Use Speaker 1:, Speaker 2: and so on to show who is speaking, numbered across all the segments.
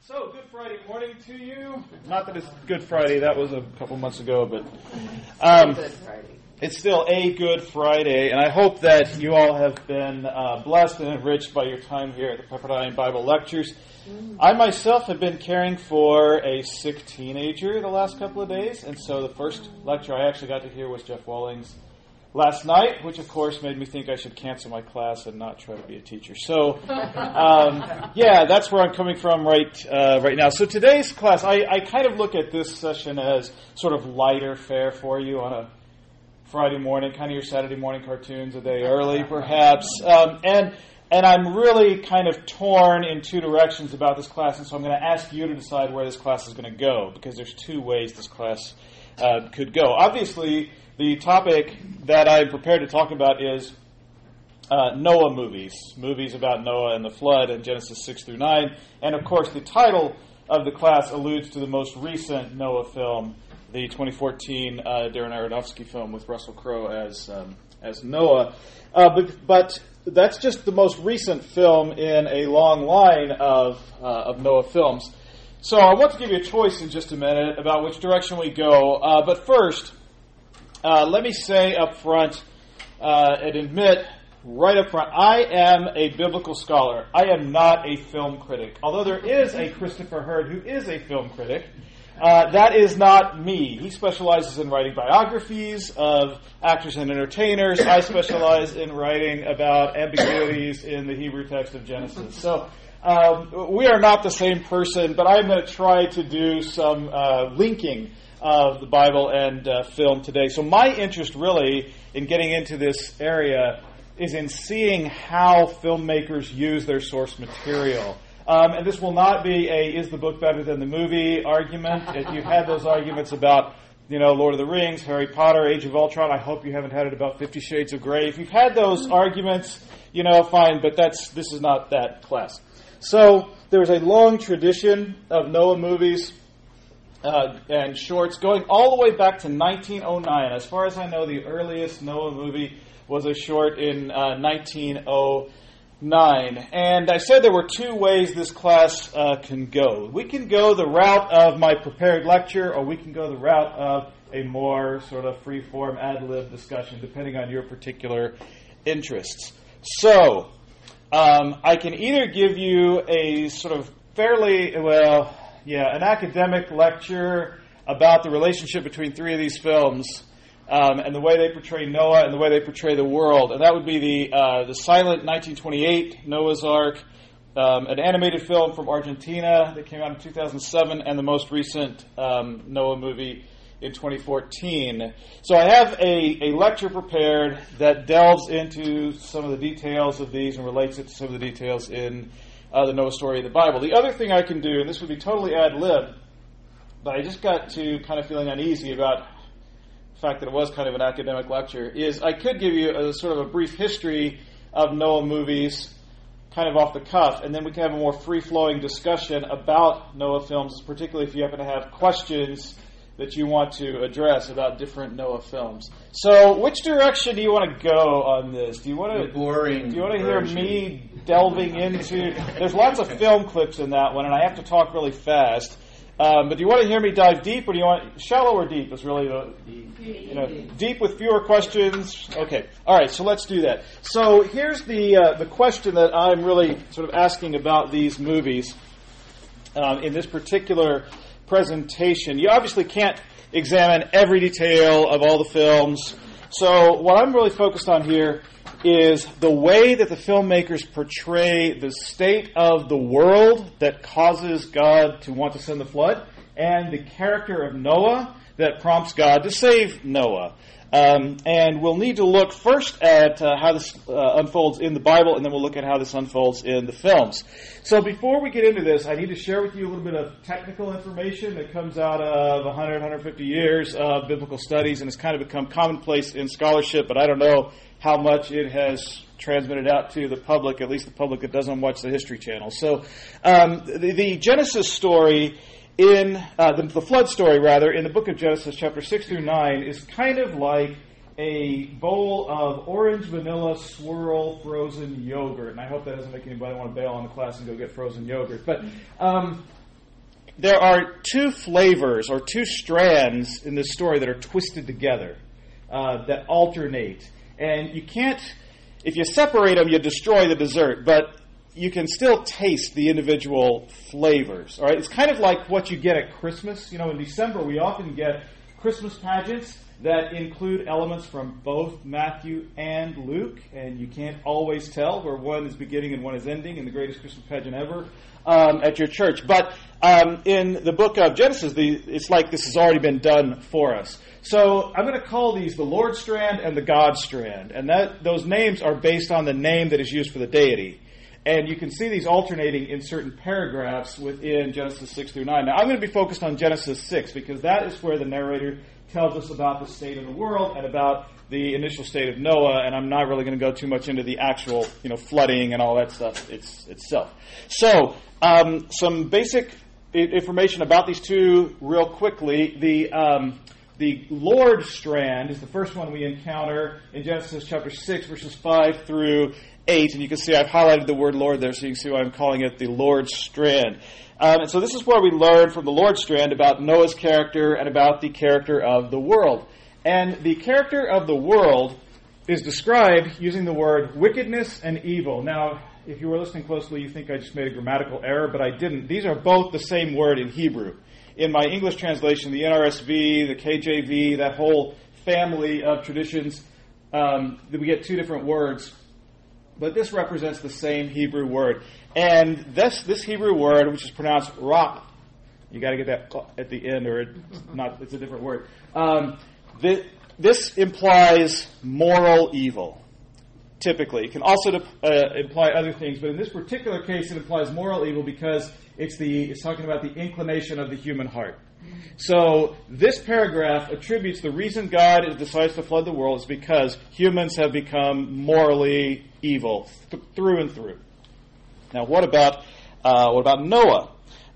Speaker 1: So, Good Friday morning to you. Not that it's Good Friday, that was a couple months ago, but
Speaker 2: Good Friday.
Speaker 1: It's still a Good Friday, and I hope that you all have been blessed and enriched by your time here at the Pepperdine Bible Lectures. I myself have been caring for a sick teenager the last couple of days, and so the first lecture I actually got to hear was Jeff Walling's last night, which of course made me think I should cancel my class and not try to be a teacher. So, that's where I'm coming from right now. So today's class, I kind of look at this session as sort of lighter fare for you on a Friday morning, kind of your Saturday morning cartoons a day early, perhaps. And I'm really kind of torn in two directions about this class, and so I'm going to ask you to decide where this class is going to go, because there's two ways this class could go. Obviously, the topic that I'm prepared to talk about is Noah movies about Noah and the flood in Genesis 6 through 9. And of course, the title of the class alludes to the most recent Noah film, the 2014 Darren Aronofsky film with Russell Crowe as Noah. But that's just the most recent film in a long line of Noah films. So I want to give you a choice in just a minute about which direction we go. But first, let me say up front and admit right up front, I am a biblical scholar. I am not a film critic. Although there is a Christopher Hurd who is a film critic, that is not me. He specializes in writing biographies of actors and entertainers. I specialize in writing about ambiguities in the Hebrew text of Genesis. So we are not the same person, but I'm going to try to do some linking of the Bible and film today. So my interest really in getting into this area is in seeing how filmmakers use their source material. And this will not be a is the book better than the movie argument. If you've had those arguments about, Lord of the Rings, Harry Potter, Age of Ultron, I hope you haven't had it about 50 Shades of Grey. If you've had those arguments, fine, but this is not that class. So there's a long tradition of Noah movies and shorts going all the way back to 1909. As far as I know, the earliest Noah movie was a short in 1909. And I said there were two ways this class can go. We can go the route of my prepared lecture, or we can go the route of a more sort of free-form ad-lib discussion, depending on your particular interests. So, I can either give you a sort of an academic lecture about the relationship between three of these films and the way they portray Noah and the way they portray the world. And that would be the silent 1928 Noah's Ark, an animated film from Argentina that came out in 2007, and the most recent Noah movie in 2014. So I have a lecture prepared that delves into some of the details of these and relates it to some of the details in the Noah story of the Bible. The other thing I can do, and this would be totally ad-lib, but I just got to kind of feeling uneasy about the fact that it was kind of an academic lecture, is I could give you a sort of a brief history of Noah movies, kind of off the cuff, and then we can have a more free-flowing discussion about Noah films, particularly if you happen to have questions that you want to address about different Noah films. So, which direction do you want to go on this? Do you want to hear me delving into? There's lots of film clips in that one, and I have to talk really fast. But do you want to hear me dive deep, or do you want shallow or deep? Is really deep with fewer questions. Okay, all right. So let's do that. So here's the question that I'm really sort of asking about these movies in this particular presentation. You obviously can't examine every detail of all the films. So what I'm really focused on here is the way that the filmmakers portray the state of the world that causes God to want to send the flood, and the character of Noah that prompts God to save Noah. And we'll need to look first at how this unfolds in the Bible, and then we'll look at how this unfolds in the films. So before we get into this, I need to share with you a little bit of technical information that comes out of 100, 150 years of biblical studies, and it's kind of become commonplace in scholarship, but I don't know how much it has transmitted out to the public, at least the public that doesn't watch the History Channel. So the Genesis story the flood story, in the book of Genesis, chapter 6 through 9, is kind of like a bowl of orange vanilla swirl frozen yogurt. And I hope that doesn't make anybody want to bail on the class and go get frozen yogurt. But there are two flavors or two strands in this story that are twisted together, that alternate. And you can't, if you separate them, you destroy the dessert, but you can still taste the individual flavors. All right, it's kind of like what you get at Christmas. You know, in December we often get Christmas pageants that include elements from both Matthew and Luke, and you can't always tell where one is beginning and one is ending in the greatest Christmas pageant ever at your church. But in the book of Genesis, it's like this has already been done for us. So I'm going to call these the Lord strand and the God strand, and those names are based on the name that is used for the deity. And you can see these alternating in certain paragraphs within Genesis 6 through 9. Now, I'm going to be focused on Genesis 6 because that is where the narrator tells us about the state of the world and about the initial state of Noah, and I'm not really going to go too much into the actual, flooding and all that stuff itself. So, some basic information about these two real quickly. The Lord strand is the first one we encounter in Genesis chapter 6, verses 5 through 8, and you can see I've highlighted the word Lord there, so you can see why I'm calling it the Lord strand. And so this is where we learn from the Lord strand about Noah's character and about the character of the world. And the character of the world is described using the word wickedness and evil. Now, if you were listening closely, you think I just made a grammatical error, but I didn't. These are both the same word in Hebrew. In my English translation, the NRSV, the KJV, that whole family of traditions, we get two different words. But this represents the same Hebrew word. And this Hebrew word, which is pronounced ra, you got to get that at the end, or it's a different word. This implies moral evil, typically. It can also imply other things, but in this particular case, it implies moral evil because it's talking about the inclination of the human heart. So this paragraph attributes the reason God decides to flood the world is because humans have become morally evil through and through. Now, what about Noah?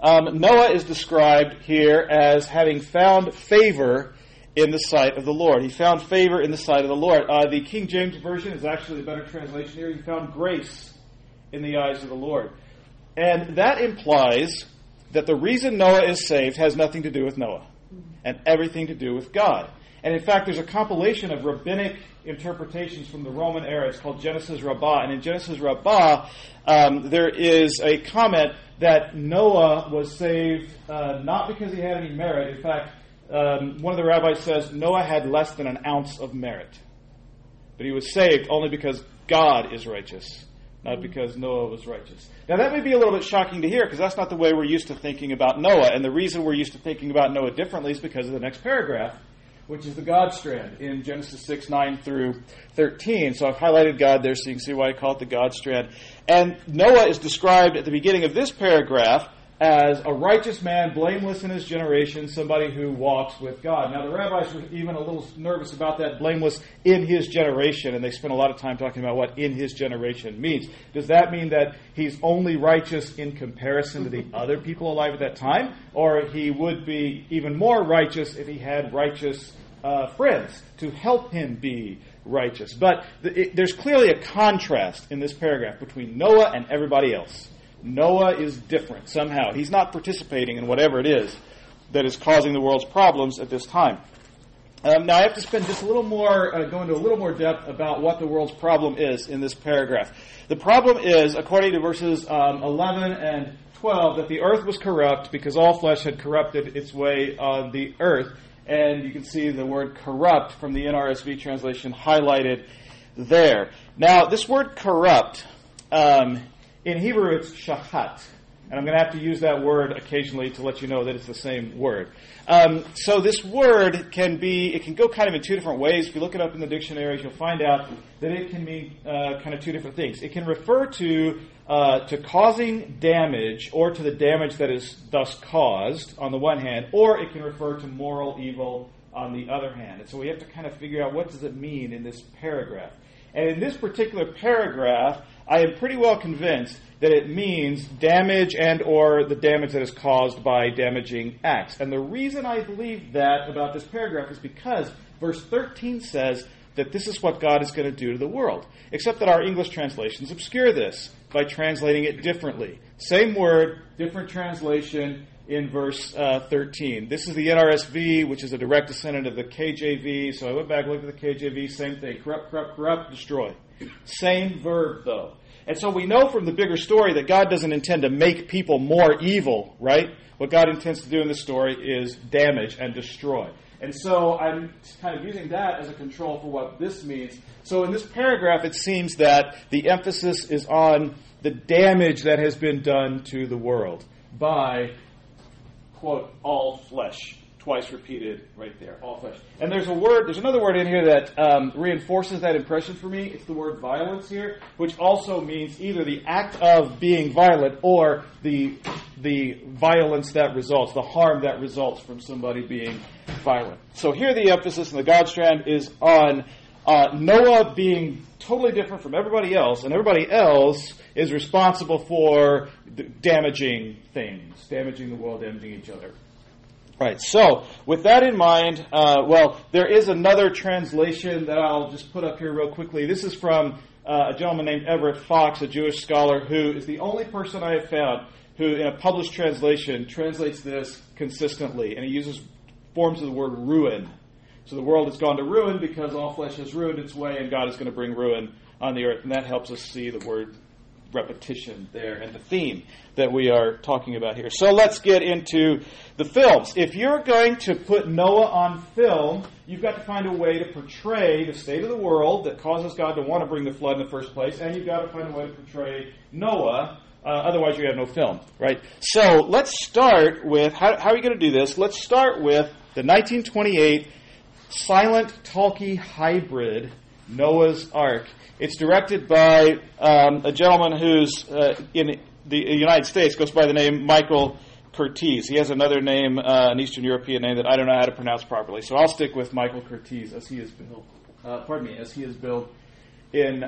Speaker 1: Noah is described here as having found favor in the sight of the Lord. He found favor in the sight of the Lord. The King James Version is actually the better translation here. He found grace in the eyes of the Lord. And that implies that the reason Noah is saved has nothing to do with Noah and everything to do with God. And in fact, there's a compilation of rabbinic interpretations from the Roman era. It's called Genesis Rabbah. And in Genesis Rabbah, there is a comment that Noah was saved not because he had any merit. In fact, one of the rabbis says Noah had less than an ounce of merit. But he was saved only because God is righteous, not because Noah was righteous. Now, that may be a little bit shocking to hear because that's not the way we're used to thinking about Noah. And the reason we're used to thinking about Noah differently is because of the next paragraph, which is the God strand in Genesis 6, 9 through 13. So I've highlighted God there so you can see why I call it the God strand. And Noah is described at the beginning of this paragraph as a righteous man, blameless in his generation, somebody who walks with God. Now, the rabbis were even a little nervous about that, blameless in his generation, and they spent a lot of time talking about what in his generation means. Does that mean that he's only righteous in comparison to the other people alive at that time? Or he would be even more righteous if he had righteous friends to help him be righteous? But there's clearly a contrast in this paragraph between Noah and everybody else. Noah is different somehow. He's not participating in whatever it is that is causing the world's problems at this time. Now, I have to spend just a little more, go into a little more depth about what the world's problem is in this paragraph. The problem is, according to verses 11 and 12, that the earth was corrupt because all flesh had corrupted its way on the earth. And you can see the word corrupt from the NRSV translation highlighted there. Now, this word corrupt, in Hebrew, it's shachat. And I'm going to have to use that word occasionally to let you know that it's the same word. So this word can go kind of in two different ways. If you look it up in the dictionaries, you'll find out that it can mean kind of two different things. It can refer to causing damage or to the damage that is thus caused on the one hand, or it can refer to moral evil on the other hand. And so we have to kind of figure out what does it mean in this paragraph. And in this particular paragraph, I am pretty well convinced that it means damage and or the damage that is caused by damaging acts. And the reason I believe that about this paragraph is because verse 13 says that this is what God is going to do to the world. Except that our English translations obscure this by translating it differently. Same word, different translation in verse 13. This is the NRSV, which is a direct descendant of the KJV. So I went back and looked at the KJV, same thing. Corrupt, corrupt, corrupt, destroy. Same verb, though. And so we know from the bigger story that God doesn't intend to make people more evil, right? What God intends to do in this story is damage and destroy. And so I'm kind of using that as a control for what this means. So in this paragraph, it seems that the emphasis is on the damage that has been done to the world by, quote, all flesh. Twice repeated right there, all flesh. And there's another word in here that reinforces that impression for me. It's the word violence here, which also means either the act of being violent or the violence that results, the harm that results from somebody being violent. So here the emphasis in the God strand is on Noah being totally different from everybody else, and everybody else is responsible for damaging things, damaging the world, damaging each other. Right, so with that in mind, there is another translation that I'll just put up here real quickly. This is from a gentleman named Everett Fox, a Jewish scholar, who is the only person I have found who, in a published translation, translates this consistently, and he uses forms of the word ruin. So the world has gone to ruin because all flesh has ruined its way, and God is going to bring ruin on the earth, and that helps us see the word repetition there and the theme that we are talking about here. So let's get into the films. If you're going to put Noah on film, you've got to find a way to portray the state of the world that causes God to want to bring the flood in the first place, and you've got to find a way to portray Noah. Otherwise, you have no film, right? So let's start with, how are you going to do this? Let's start with the 1928 silent talkie hybrid Noah's Ark. It's directed by a gentleman who's in the United States, goes by the name Michael Curtiz. He has another name, an Eastern European name that I don't know how to pronounce properly. So I'll stick with Michael Curtiz as he is billed. As he is billed in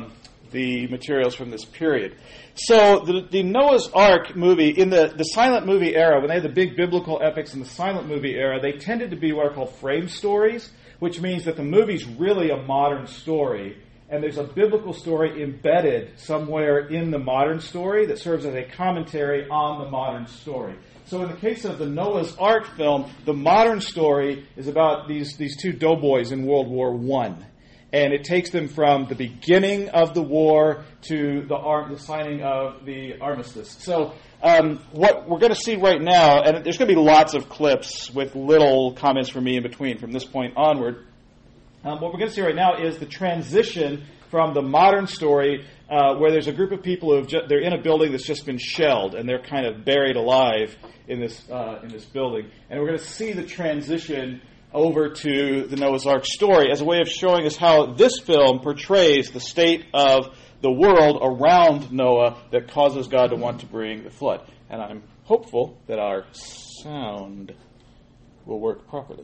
Speaker 1: the materials from this period. So the Noah's Ark movie, in the silent movie era, when they had the big biblical epics in the silent movie era, they tended to be what are called frame stories, which means that the movie's really a modern story, and there's a biblical story embedded somewhere in the modern story that serves as a commentary on the modern story. So in the case of the Noah's Ark film, the modern story is about these two doughboys in World War I. And it takes them from the beginning of the war to the signing of the armistice. So what we're going to see right now, and there's going to be lots of clips with little comments from me in between from this point onward. What we're going to see right now is the transition from the modern story where there's a group of people they're in a building that's just been shelled, and they're kind of buried alive in this building. And we're going to see the transition over to the Noah's Ark story as a way of showing us how this film portrays the state of the world around Noah that causes God to want to bring the flood. And I'm hopeful that our sound will work properly.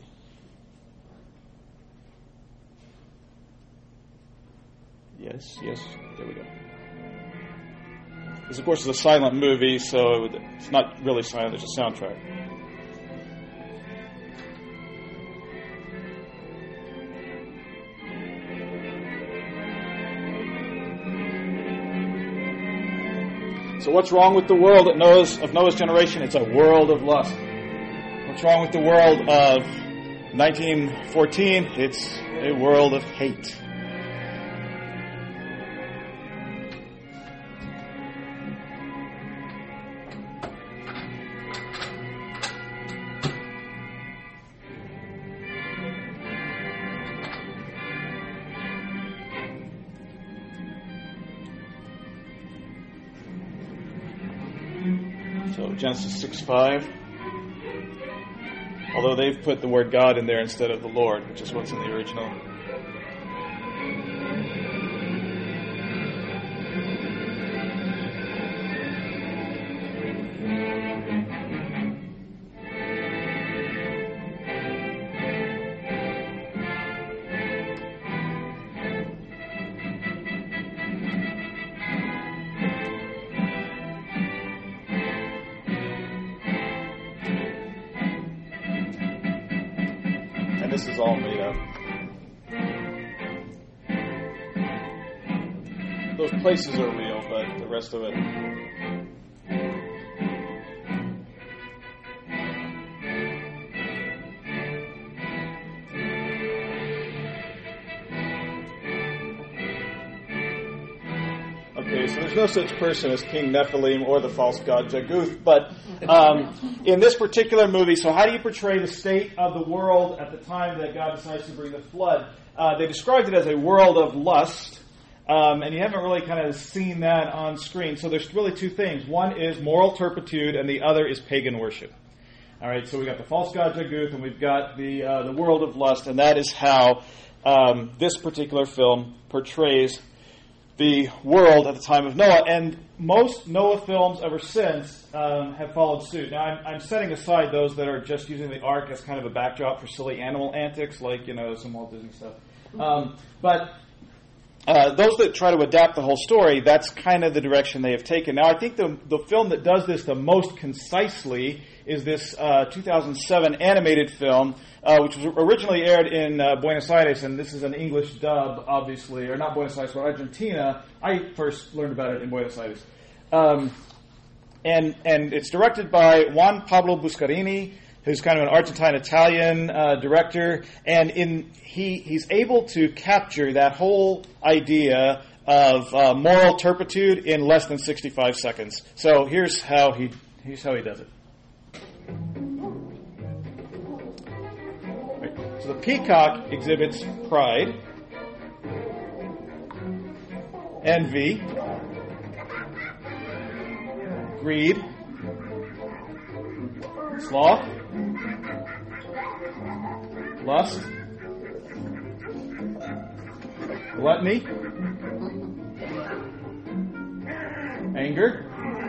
Speaker 1: Yes, there we go. This, of course, is a silent movie, so it's not really silent, there's a soundtrack. So what's wrong with the world of Noah's generation? It's a world of lust. What's wrong with the world of 1914? It's a world of hate. So Genesis 6:5. Although they've put the word God in there instead of the Lord, which is what's in the original. This is all made up. Those places are real, but the rest of it So there's no such person as King Nephilim or the false god Jaguth. But in this particular movie, so how do you portray the state of the world at the time that God decides to bring the flood? They described it as a world of lust. And you haven't really kind of seen that on screen. So there's really two things. One is moral turpitude, and the other is pagan worship. All right, so we've got the false god Jaguth, and we've got the world of lust, and that is how this particular film portrays the world at the time of Noah. And most Noah films ever since have followed suit. Now, I'm setting aside those that are just using the ark as kind of a backdrop for silly animal antics, like, some Walt Disney stuff. But those that try to adapt the whole story, that's kind of the direction they have taken. Now, I think the film that does this the most concisely is this 2007 animated film, which was originally aired in Buenos Aires, and this is an English dub, obviously, or not Buenos Aires, but Argentina. I first learned about it in Buenos Aires. And it's directed by Juan Pablo Buscarini, who's kind of an Argentine-Italian director, and he's able to capture that whole idea of moral turpitude in less than 65 seconds. So here's how he does it. Right. So the peacock exhibits pride, envy, greed, sloth, lust, gluttony, anger.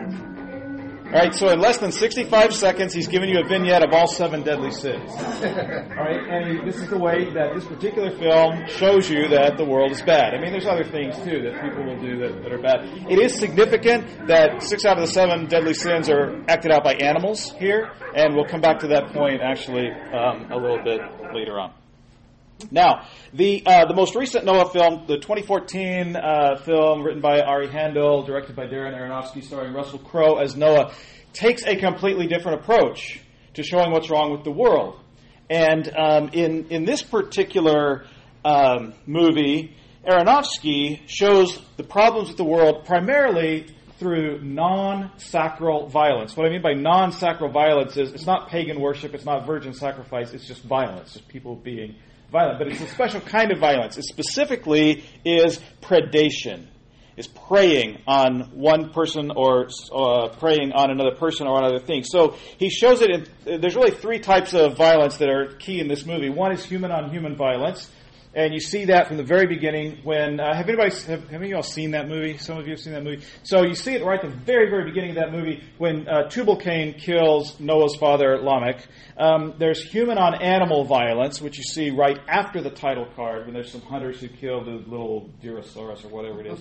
Speaker 1: All right, so in less than 65 seconds, he's given you a vignette of all 7 deadly sins. All right, and this is the way that this particular film shows you that the world is bad. I mean, there's other things, too, that people will do that are bad. It is significant that 6 out of the 7 deadly sins are acted out by animals here, and we'll come back to that point, actually, a little bit later on. Now, the most recent Noah film, the 2014 film written by Ari Handel, directed by Darren Aronofsky, starring Russell Crowe as Noah, takes a completely different approach to showing what's wrong with the world. And in this particular movie, Aronofsky shows the problems with the world primarily through non-sacral violence. What I mean by non-sacral violence is it's not pagan worship, it's not virgin sacrifice, it's just violence, just people being violent. But it's a special kind of violence. It specifically is predation. Is preying on one person or preying on another person or on other things. So he shows it there's really 3 types of violence that are key in this movie. One is human-on-human violence. And you see that from the very beginning when... have any of you all seen that movie? Some of you have seen that movie. So you see it right at the very, very beginning of that movie when Tubal-Cain kills Noah's father, Lamech. There's human-on-animal violence, which you see right after the title card when there's some hunters who kill the little Deerosaurus or whatever it is.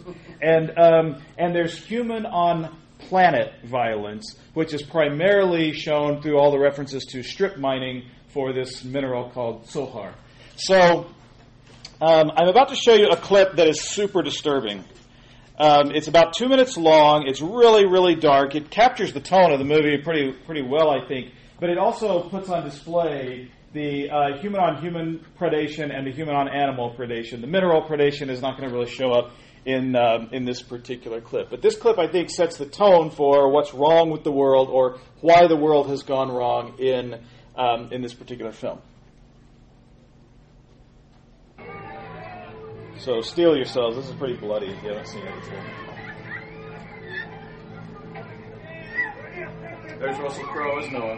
Speaker 1: And there's human-on-planet violence, which is primarily shown through all the references to strip mining for this mineral called sohar. So... I'm about to show you a clip that is super disturbing. It's about 2 minutes long. It's really, really dark. It captures the tone of the movie pretty well, I think. But it also puts on display the human-on-human predation and the human-on-animal predation. The mineral predation is not going to really show up in this particular clip. But this clip, I think, sets the tone for what's wrong with the world or why the world has gone wrong in this particular film. So steel yourselves. This is pretty bloody if you haven't seen it before. There's Russell Crowe as Noah.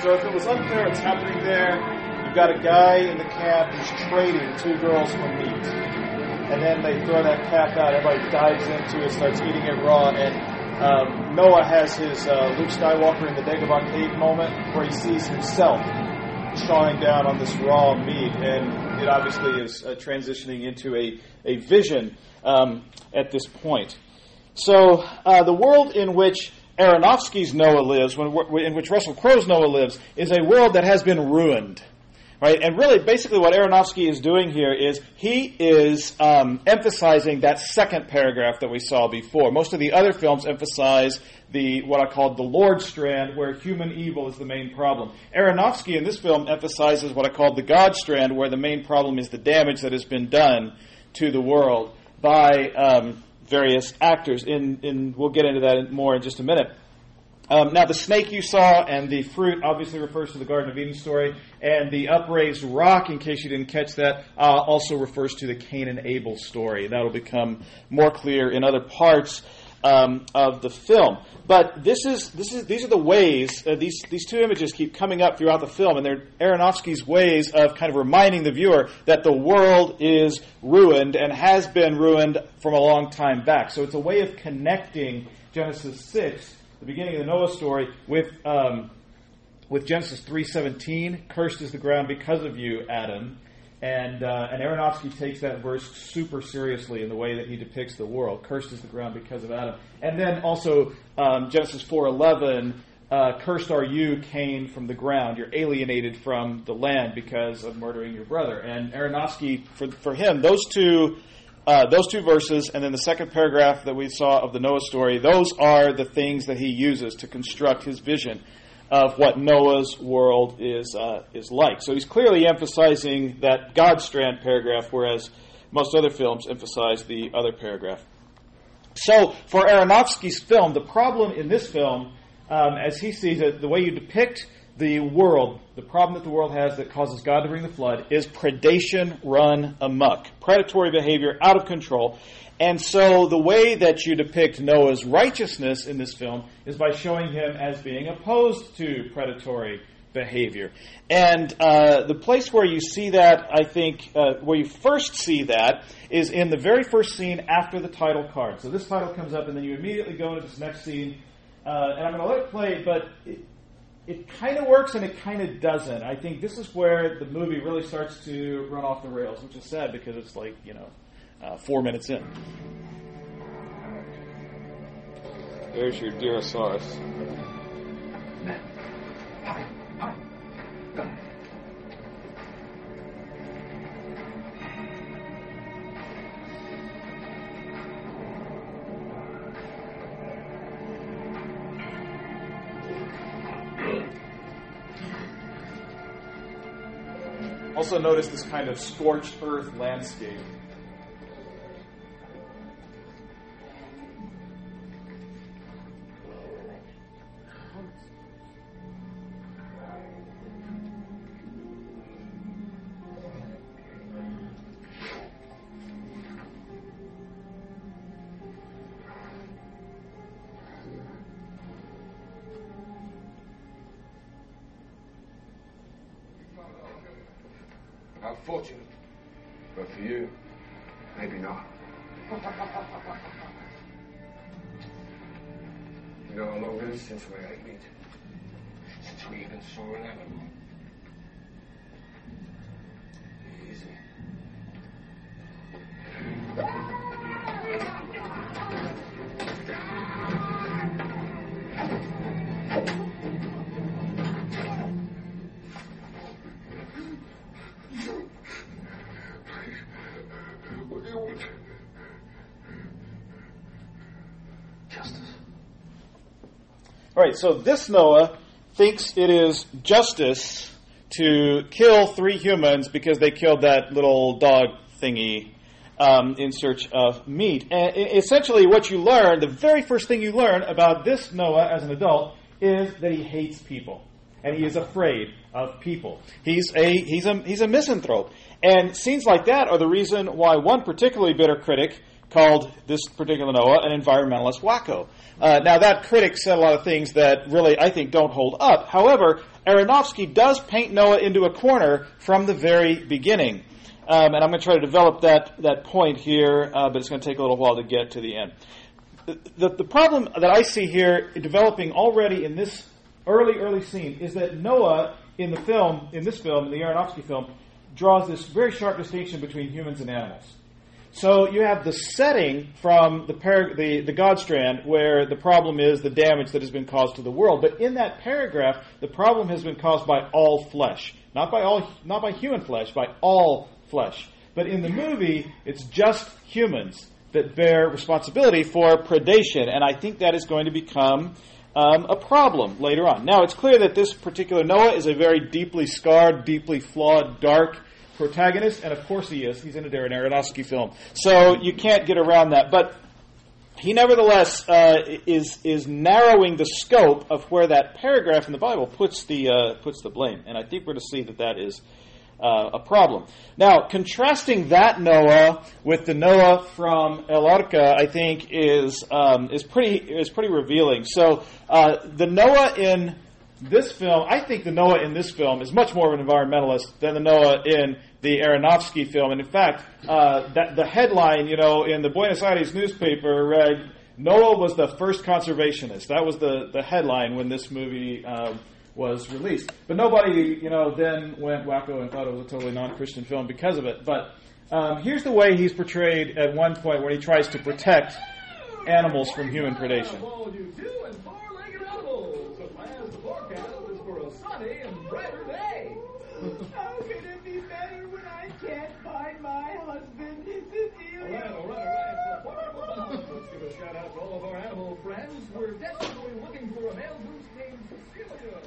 Speaker 1: So if it was unclear what's happening there, you've got a guy in the camp who's trading 2 girls for meat. And then they throw that cap out, everybody dives into it, starts eating it raw, and Noah has his Luke Skywalker in the Dagobah cave moment where he sees himself chawing down on this raw meat, and it obviously is transitioning into a vision at this point. So the world in which Aronofsky's Noah lives, in which Russell Crowe's Noah lives, is a world that has been ruined. Right? And really, basically what Aronofsky is doing here is he is emphasizing that second paragraph that we saw before. Most of the other films emphasize what I call the Lord strand, where human evil is the main problem. Aronofsky in this film emphasizes what I call the God strand, where the main problem is the damage that has been done to the world by various actors. We'll get into that more in just a minute. Now, the snake you saw and the fruit obviously refers to the Garden of Eden story, and the upraised rock, in case you didn't catch that, also refers to the Cain and Abel story. That'll become more clear in other parts of the film. But these are the ways these 2 images keep coming up throughout the film, and they're Aronofsky's ways of kind of reminding the viewer that the world is ruined and has been ruined from a long time back. So it's a way of connecting Genesis 6. The beginning of the Noah story with Genesis 3:17, cursed is the ground because of you, Adam, and Aronofsky takes that verse super seriously in the way that he depicts the world. Cursed is the ground because of Adam, and then also Genesis 4:11, cursed are you, Cain, from the ground. You're alienated from the land because of murdering your brother. And Aronofsky, for him, those two verses, and then the second paragraph that we saw of the Noah story, those are the things that he uses to construct his vision of what Noah's world is like. So he's clearly emphasizing that God strand paragraph, whereas most other films emphasize the other paragraph. So for Aronofsky's film, the problem in this film, as he sees it, the way you depict the world, the problem that the world has that causes God to bring the flood, is predation run amok. Predatory behavior out of control. And so the way that you depict Noah's righteousness in this film is by showing him as being opposed to predatory behavior. And the place where you see that, I think, where you first see that is in the very first scene after the title card. So this title comes up and then you immediately go into this next scene. And I'm going to let it play, but it kind of works and it kind of doesn't. I think this is where the movie really starts to run off the rails, which is sad because it's 4 minutes in.
Speaker 3: There's your Deerosaurus.
Speaker 1: Also notice this kind of scorched earth landscape.
Speaker 3: How fortunate. But for you, maybe not. You know how long it is since we ate meat? Since we even saw an animal. Easy.
Speaker 1: All right, so this Noah thinks it is justice to kill 3 humans because they killed that little dog thingy in search of meat. And essentially what you learn, the very first thing you learn about this Noah as an adult is that he hates people. And he is afraid of people. He's a misanthrope. And scenes like that are the reason why one particularly bitter critic called this particular Noah an environmentalist wacko. Now, that critic said a lot of things that really, I think, don't hold up. However, Aronofsky does paint Noah into a corner from the very beginning. And I'm going to try to develop that point here, but it's going to take a little while to get to the end. The problem that I see here developing already in this early scene is that Noah in this film, in the Aronofsky film, draws this very sharp distinction between humans and animals. So you have the setting from the God strand where the problem is the damage that has been caused to the world. But in that paragraph, the problem has been caused by all flesh. Not by human flesh, by all flesh. But in the movie, it's just humans that bear responsibility for predation. And I think that is going to become a problem later on. Now, it's clear that this particular Noah is a very deeply scarred, deeply flawed, dark protagonist, and of course he is. He's in a Darren Aronofsky film. So you can't get around that. But he nevertheless is narrowing the scope of where that paragraph in the Bible puts the blame. And I think we're going to see that is a problem. Now, contrasting that Noah with the Noah from El Arca, I think is pretty revealing. So the Noah in this film, I think the Noah in this film is much more of an environmentalist than the Noah in the Aronofsky film. And in fact, the headline, in the Buenos Aires newspaper read, "Noah was the first conservationist." That was the headline when this movie was released. But nobody, then went wacko and thought it was a totally non-Christian film because of it. But here's the way he's portrayed at one point where he tries to protect animals from human predation.
Speaker 4: All you two and four-legged animals. As the forecast is for a sunny and brighter day.
Speaker 5: How can it be better when I can't find my husband, Cecilia?
Speaker 4: All right. Let's give a shout out to all of our animal friends. We're desperately looking for a male goose named Cecilia.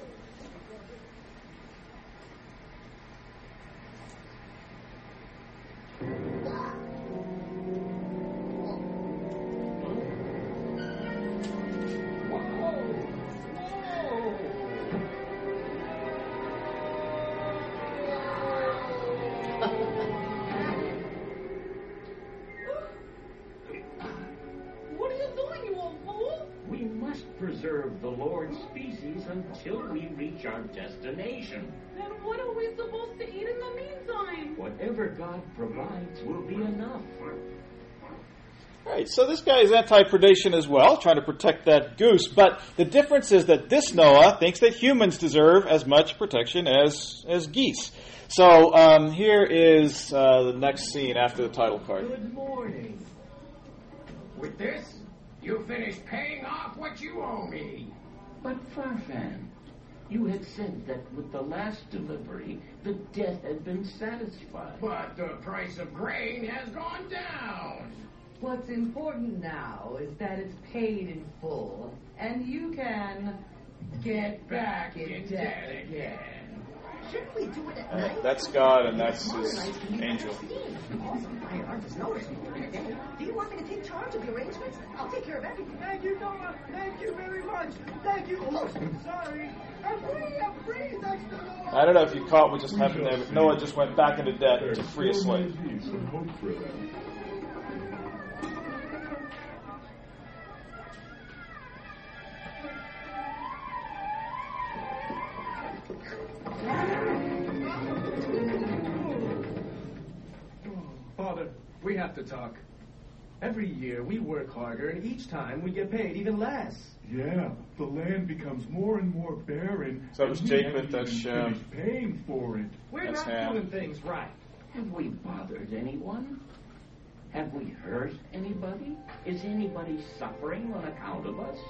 Speaker 5: What are you doing, you old fool?
Speaker 6: We must preserve the Lord's species until we reach our destination.
Speaker 5: Then what are we supposed to eat in the meantime?
Speaker 6: Whatever God provides will be enough.
Speaker 1: Right, so this guy is anti-predation as well, trying to protect that goose. But the difference is that this Noah thinks that humans deserve as much protection as geese. So here is the next scene after the title card.
Speaker 4: Good morning.
Speaker 3: With this, you finish paying off what you owe me.
Speaker 6: But Farfan, you had said that with the last delivery, the debt had been satisfied.
Speaker 3: But the price of grain has gone down.
Speaker 2: What's important now is that it's paid in full, and you can get back in debt again.
Speaker 7: Shouldn't we do it at night?
Speaker 1: That's God, and that's his angel.
Speaker 7: Awesome. I just noticed. Do you want me to take charge of the arrangements? I'll take care of everything.
Speaker 5: Thank you, Noah. Thank you very much. Thank you. Oh, sorry. I'm free. Thanks to Noah.
Speaker 1: I don't know if you caught what just happened there, but Noah just went back into debt to free a slave.
Speaker 4: Father, we have to talk. Every year we work harder, and each time we get paid even less.
Speaker 8: Yeah, the land becomes more and more barren.
Speaker 1: So it was
Speaker 8: and we
Speaker 1: Japheth,
Speaker 8: haven't
Speaker 1: that's
Speaker 8: even
Speaker 1: Shem.
Speaker 8: finished paying for it.
Speaker 4: We're
Speaker 1: That's
Speaker 4: not
Speaker 1: Ham.
Speaker 4: doing things right.
Speaker 6: Have we bothered anyone? Have we hurt anybody? Is anybody suffering on account of us?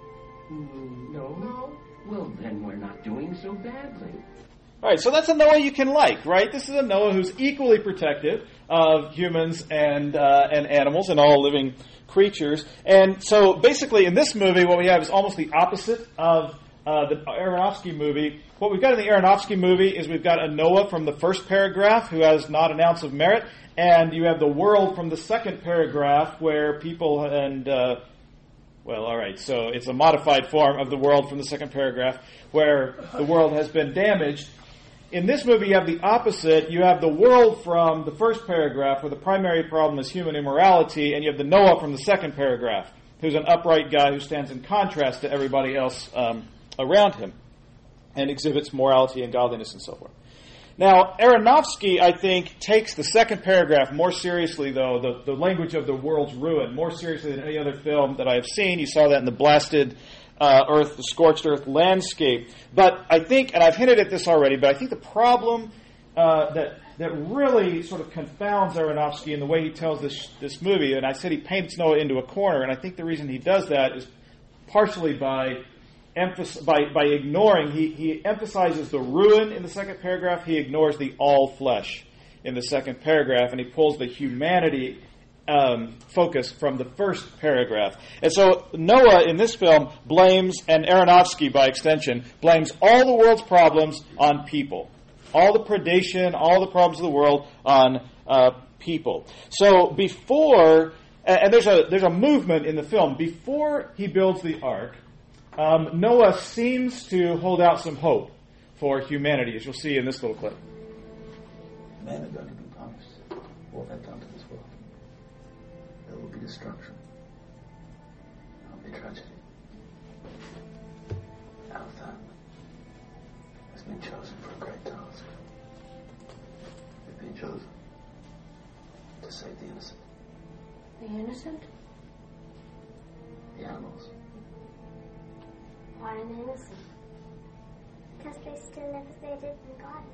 Speaker 4: No.
Speaker 6: Well, then we're not doing so badly.
Speaker 1: All right, so that's a Noah you can like, right? This is a Noah who's equally protective of humans and animals and all living creatures. And so basically in this movie, what we have is almost the opposite of the Aronofsky movie. What we've got in the Aronofsky movie is we've got a Noah from the first paragraph who has not an ounce of merit, and you have the world from the second paragraph where people and... well, all right, so it's a modified form of the world from the second paragraph where the world has been damaged. In this movie, you have the opposite. You have the world from the first paragraph where the primary problem is human immorality, and you have the Noah from the second paragraph, who's an upright guy who stands in contrast to everybody else around him. and exhibits morality and godliness and so forth. Now, Aronofsky, I think, takes the second paragraph more seriously, though, the language of the world's ruin, more seriously than any other film that I have seen. You saw that in the blasted earth, the scorched earth landscape. But I think, and I've hinted at this already, but I think the problem that really sort of confounds Aronofsky in the way he tells this movie, and I said he paints Noah into a corner, and I think the reason he does that is partially by ignoring, he emphasizes the ruin in the second paragraph, he ignores the all flesh in the second paragraph, and he pulls the humanity focus from the first paragraph. And so Noah in this film blames, and Aronofsky by extension, blames all the world's problems on people. All the predation, all the problems of the world on people. So before, and there's a movement in the film, before he builds the ark, Noah seems to hold out some hope for humanity, as you'll see in this little clip.
Speaker 9: Men are going to be punished for what they've done to this world. There will be destruction. There will be tragedy. Out of that has been chosen for a great task. We've been chosen to save the innocent.
Speaker 10: The innocent?
Speaker 9: The animals.
Speaker 10: Why are they innocent?
Speaker 11: Because they still live as they did in the garden.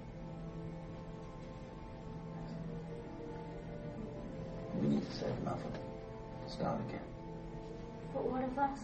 Speaker 9: We need to save enough of them to start again.
Speaker 10: But what of us?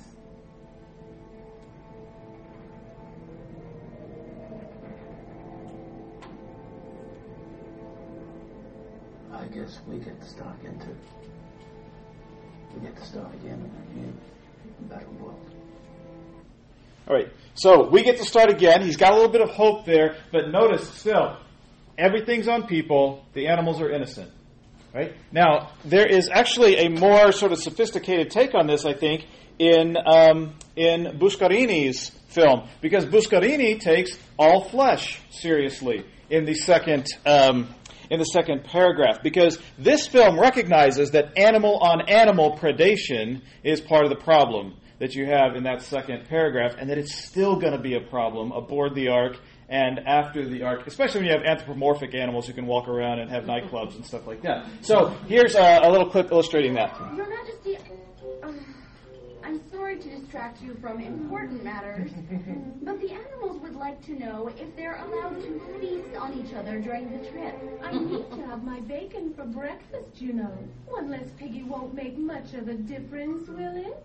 Speaker 9: I guess we get to start again too. We get to start again in a new, better world.
Speaker 1: All right, so we get to start again. He's got a little bit of hope there, but notice still, everything's on people. The animals are innocent. Right? Now, there is actually a more sort of sophisticated take on this, I think, in Buscarini's film, because Buscarini takes all flesh seriously in the second paragraph, because this film recognizes that animal-on-animal predation is part of the problem that you have in that second paragraph, and that it's still going to be a problem aboard the ark and after the ark, especially when you have anthropomorphic animals who can walk around and have nightclubs and stuff like that. So here's a little clip illustrating that.
Speaker 12: Your Majesty, I'm sorry to distract you from important matters, but the animals would like to know if they're allowed to feast on each other during the trip.
Speaker 13: I need to have my bacon for breakfast, you know. One less piggy won't make much of a difference, will it?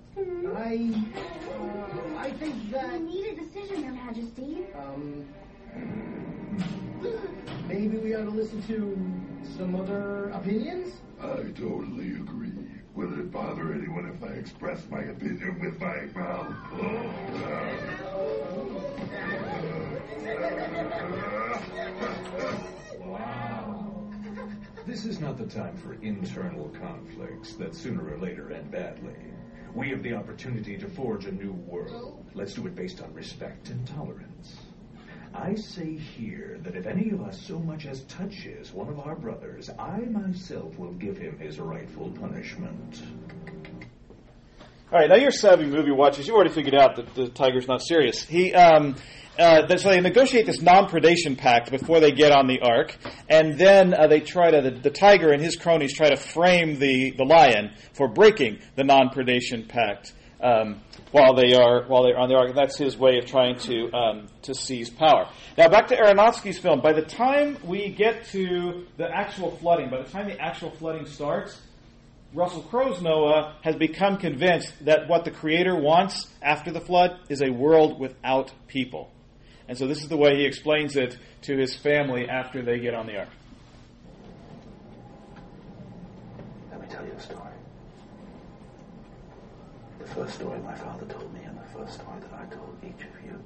Speaker 5: I think that...
Speaker 12: We need a decision, Your Majesty.
Speaker 5: Maybe we ought to listen to some other opinions?
Speaker 8: I totally agree. Will it bother anyone if I express my opinion with my mouth?
Speaker 14: Wow. This is not the time for internal conflicts that sooner or later end badly. We have the opportunity to forge a new world. Let's do it based on respect and tolerance. I say here that if any of us so much as touches one of our brothers, I myself will give him his rightful punishment.
Speaker 1: All right, now you're savvy movie watchers. You've already figured out that the tiger's not serious. So they negotiate this non-predation pact before they get on the ark, and then they try to the tiger and his cronies try to frame the lion for breaking the non-predation pact while they're on the ark. That's his way of trying to seize power. Now back to Aronofsky's film. By the time we get to the actual flooding, by the time the actual flooding starts, Russell Crowe's Noah has become convinced that what the Creator wants after the flood is a world without people. And so this is the way he explains it to his family after they get on the ark.
Speaker 9: Let me tell you a story. The first story my father told me, and the first story that I told each of you.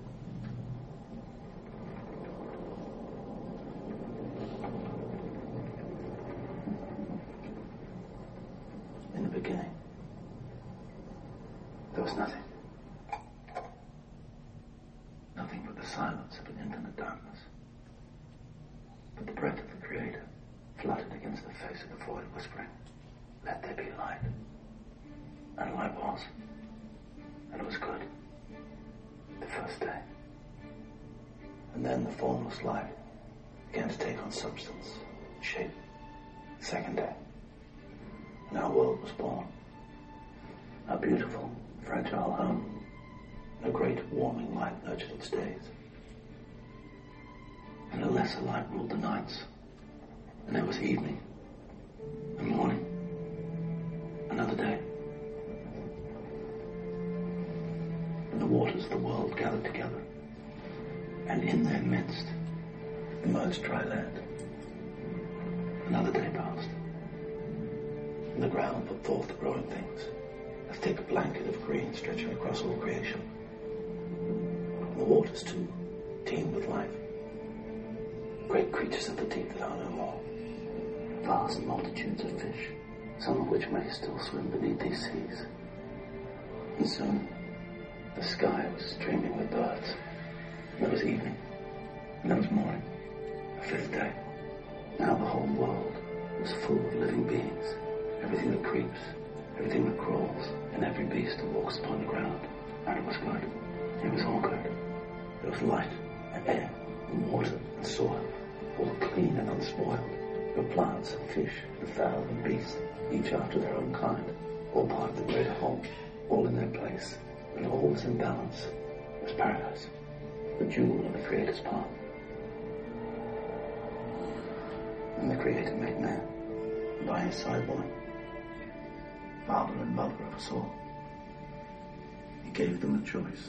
Speaker 9: In the beginning, there was nothing. Nothing but the silence of an infinite darkness. But the breath of the Creator flooded against the face of the void, whispering, "Let there be light." And light was. And it was good. The first day. And then the formless light began to take on substance, shape. Second day. And our world was born. Our beautiful, fragile home. And a great warming light nurtured its days. And a lesser light ruled the nights. And there was evening. And morning. Another day. And the waters of the world gathered together. And in their midst emerged dry land. Another day passed. And the ground put forth the growing things, a thick blanket of green stretching across all creation. And the waters, too, teemed with life. Great creatures of the deep that are no more. Vast multitudes of fish, some of which may still swim beneath these seas. And soon, the sky was streaming with birds. And there was evening. And there was morning. A fifth day. Now the whole world was full of living beings. Everything that creeps, everything that crawls, and every beast that walks upon the ground. And it was good. It was all good. There was light and air and water and soil, all clean and unspoiled. There were plants and fish and fowl and beasts, each after their own kind, all part of the great whole, all in their place, and all was in balance. It was paradise, the jewel of the Creator's palm. And the Creator made man, and by his side woman, father and mother of us all. He gave them a choice.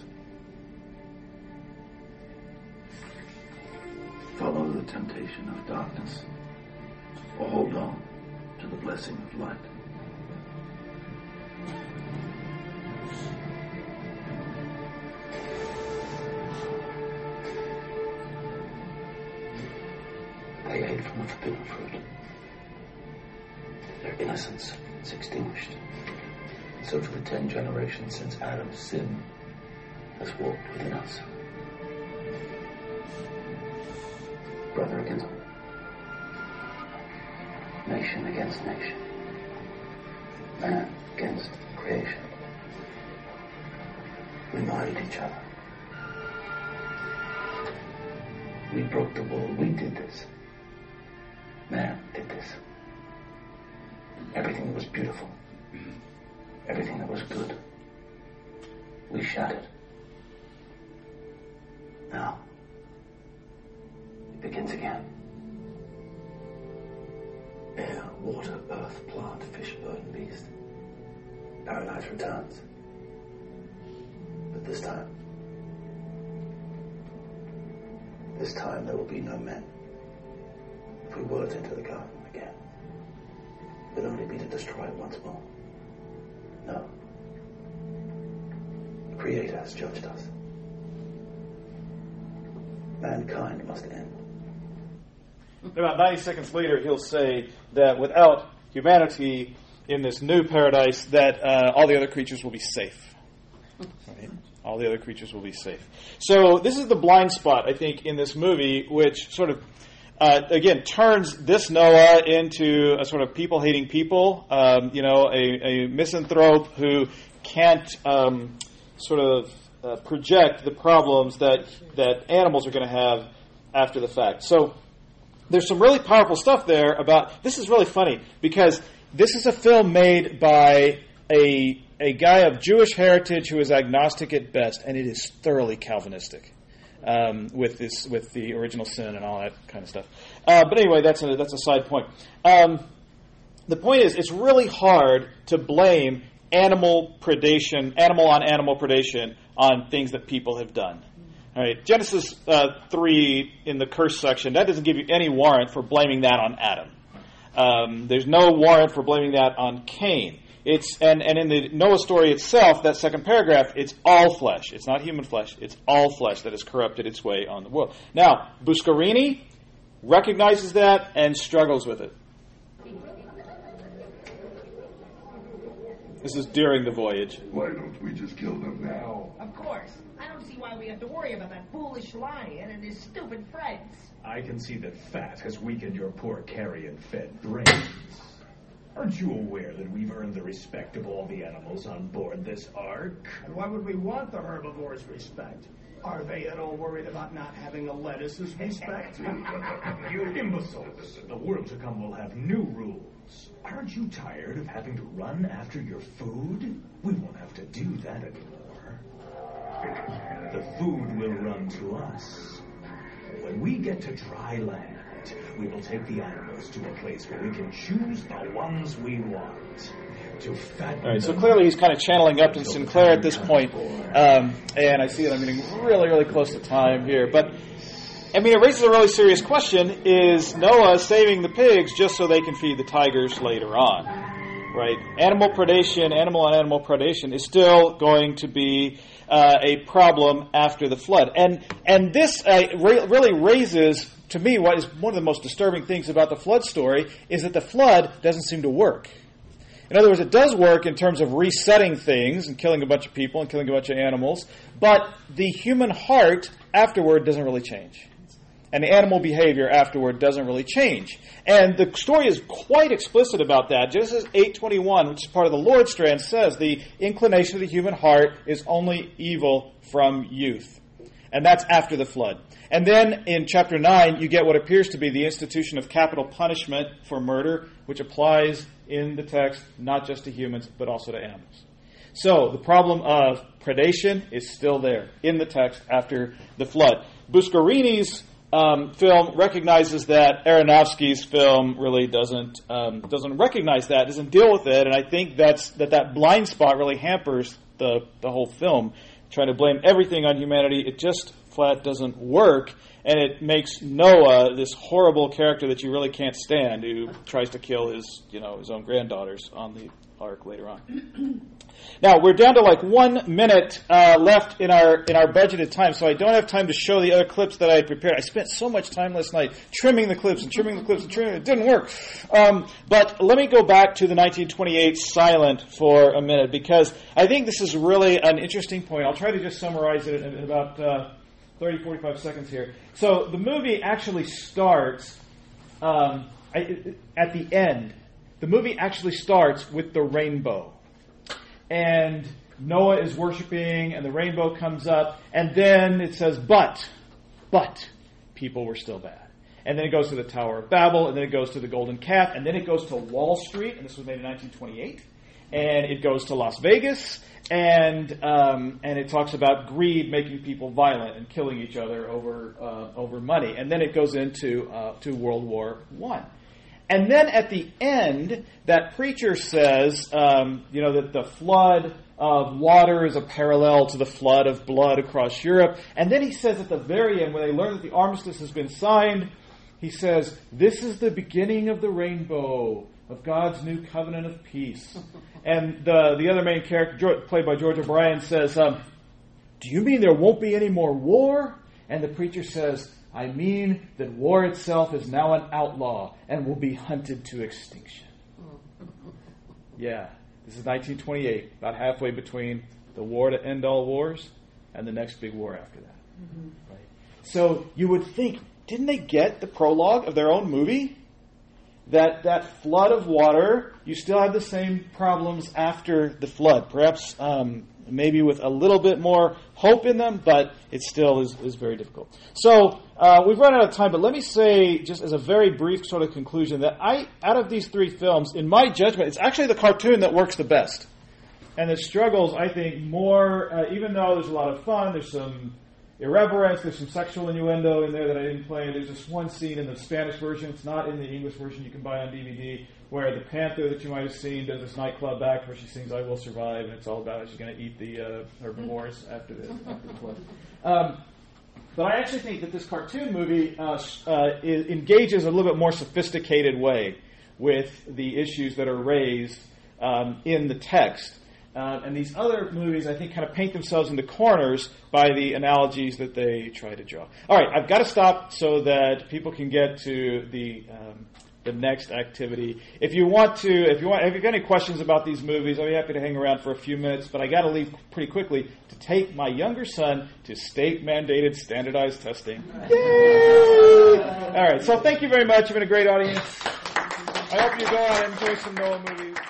Speaker 9: Follow the temptation of darkness, or hold on to the blessing of light. They ate from the forbidden fruit. Their innocence is extinguished. So for the 10 generations since Adam's sin has walked within us. Brother against nation against nation. Man against creation. We murdered each other. We broke the wall. We did this. Man did this. Everything that was beautiful. Everything that was good. We shattered. Now, it begins again. Air, water, earth, plant, fish, bird, and beast. Paradise returns. But this time there will be no men. If we were to enter the garden again, it would only be to destroy it once more. No. The Creator has judged us. Mankind must end.
Speaker 1: About 90 seconds later, he'll say that without humanity in this new paradise, that all the other creatures will be safe. Right? All the other creatures will be safe. So this is the blind spot, I think, in this movie, which sort of, again, turns this Noah into a sort of people-hating people, a misanthrope who can't sort of project the problems that animals are going to have after the fact. So there's some really powerful stuff there about, this is really funny, because this is a film made by a guy of Jewish heritage who is agnostic at best, and it is thoroughly Calvinistic with the original sin and all that kind of stuff. But anyway, that's a side point. The point is, it's really hard to blame animal on animal predation on things that people have done. All right, Genesis 3 in the curse section, that doesn't give you any warrant for blaming that on Adam. There's no warrant for blaming that on Cain. And in the Noah story itself, that second paragraph, it's all flesh. It's not human flesh. It's all flesh that has corrupted its way on the world. Now, Buscarini recognizes that and struggles with it. This is during the voyage.
Speaker 8: Why don't we just kill them now?
Speaker 7: Of course. I don't see why we have to worry about that foolish lion and his stupid friends.
Speaker 14: I can see that fat has weakened your poor carrion-fed brains. Aren't you aware that we've earned the respect of all the animals on board this ark?
Speaker 5: And why would we want the herbivores' respect? Are they at all worried about not having a lettuce's respect?
Speaker 14: You imbeciles. The world to come will have new rules. Aren't you tired of having to run after your food? We won't have to do that anymore. The food will run to us. When we get to dry land, we will take the animals to a place where we can choose the ones we want. To fatten
Speaker 1: All right, so clearly he's kind of channeling Upton Sinclair at this point. And I see that I'm getting really, really close to time here. But, I mean, it raises a really serious question. Is Noah saving the pigs just so they can feed the tigers later on? Right? Animal on animal predation is still going to be a problem after the flood. And this really raises, to me, what is one of the most disturbing things about the flood story is that the flood doesn't seem to work. In other words, it does work in terms of resetting things and killing a bunch of people and killing a bunch of animals, but the human heart afterward doesn't really change. And the animal behavior afterward doesn't really change. And the story is quite explicit about that. Genesis 8:21, which is part of the Lord's strand, says the inclination of the human heart is only evil from youth. And that's after the flood. And then in chapter 9, you get what appears to be the institution of capital punishment for murder, which applies in the text not just to humans, but also to animals. So the problem of predation is still there in the text after the flood. Buscarini's film recognizes that. Aronofsky's film really doesn't recognize that, doesn't deal with it, and I think that blind spot really hampers the whole film. Trying to blame everything on humanity, it just flat doesn't work, and it makes Noah this horrible character that you really can't stand, who tries to kill his own granddaughters on the ark later on. Now, we're down to like 1 minute left in our budgeted time, so I don't have time to show the other clips that I had prepared. I spent so much time last night trimming the clips. It didn't work. But let me go back to the 1928 Silent for a minute, because I think this is really an interesting point. I'll try to just summarize it in about 30, 45 seconds here. So the movie actually starts at the end. The movie actually starts with the rainbow. And Noah is worshiping, and the rainbow comes up, and then it says, but people were still bad. And then it goes to the Tower of Babel, and then it goes to the Golden Calf, and then it goes to Wall Street, and this was made in 1928, and it goes to Las Vegas, and it talks about greed making people violent and killing each other over money, and then it goes into to World War I. And then at the end, that preacher says, that the flood of water is a parallel to the flood of blood across Europe. And then he says at the very end, when they learn that the armistice has been signed, he says, this is the beginning of the rainbow, of God's new covenant of peace. And the other main character, played by George O'Brien, says, do you mean there won't be any more war? And the preacher says, I mean that war itself is now an outlaw and will be hunted to extinction. Yeah, this is 1928, about halfway between the war to end all wars and the next big war after that. Mm-hmm. Right? So you would think, didn't they get the prologue of their own movie? That flood of water, you still have the same problems after the flood. Perhaps maybe with a little bit more hope in them, but it still is very difficult. So we've run out of time, but let me say, just as a very brief sort of conclusion, that out of these three films, in my judgment, it's actually the cartoon that works the best. And it struggles, I think, more, even though there's a lot of fun, there's some irreverence, there's some sexual innuendo in there that I didn't play. There's this one scene in the Spanish version, it's not in the English version you can buy on DVD, where the Panther that you might have seen does this nightclub act where she sings "I Will Survive," and it's all about how she's going to eat the herbivores after the flood. But I actually think that this cartoon movie engages in a little bit more sophisticated way with the issues that are raised in the text. And these other movies, I think, kind of paint themselves into corners by the analogies that they try to draw. All right, I've got to stop so that people can get to the next activity. If you've got any questions about these movies, I'll be happy to hang around for a few minutes. But I got to leave pretty quickly to take my younger son to state-mandated standardized testing. Yay! All right, so thank you very much. You've been a great audience. I hope you go out and enjoy some Noah movies.